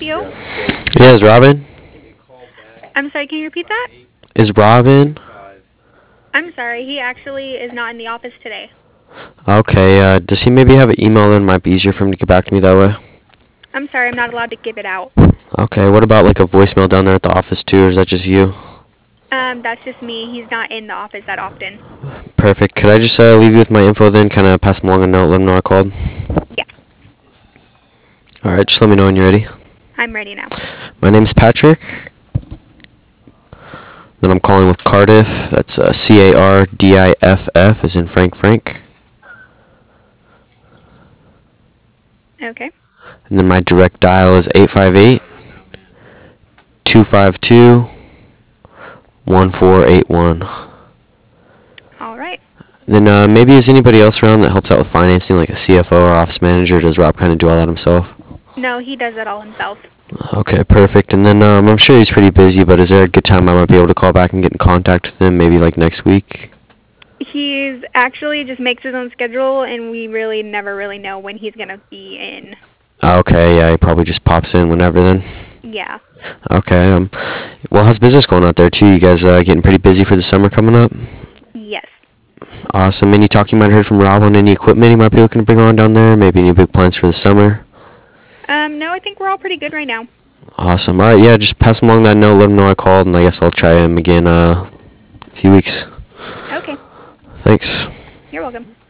you? Yeah, is Robin? I'm sorry, can you repeat that? Is Robin? I'm sorry, he actually is not in the office today. Okay, does he maybe have an email that might be easier for him to get back to me that way? I'm sorry, I'm not allowed to give it out. Okay, what about like a voicemail down there at the office too, or is that just you? That's just me. He's not in the office that often. Perfect. Could I just leave you with my info then, kind of pass him along a note, let him know I called? Yeah, Alright, just let me know when you're ready. I'm ready now. My name's Patrick. Then I'm calling with Cardiff. That's Cardiff, as in Frank. Okay. And then my direct dial is 858-252-1481. All right. Then maybe is anybody else around that helps out with financing, like a CFO or office manager? Does Rob kind of do all that himself? No, he does it all himself. Okay, perfect. And then I'm sure he's pretty busy, but is there a good time I might be able to call back and get in contact with him, maybe like next week? He's actually just makes his own schedule, and we really never really know when he's going to be in. Okay, yeah, he probably just pops in whenever then. Yeah. Okay, well, how's business going out there too? You guys getting pretty busy for the summer coming up? Yes. Awesome. Any talk you might have heard from Rob on any equipment he might be looking to bring on down there? Maybe any big plans for the summer? No, I think we're all pretty good right now. Awesome. All right, yeah, just pass him along that note, let him know I called, and I guess I'll try him again a few weeks. Okay. Thanks. You're welcome.